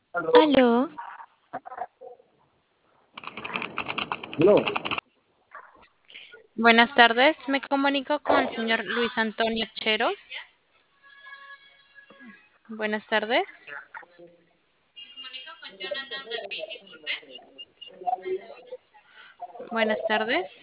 Aló, No, buenas tardes. Me comunico con el señor Luis Antonio Chero. Buenas tardes. Buenas tardes.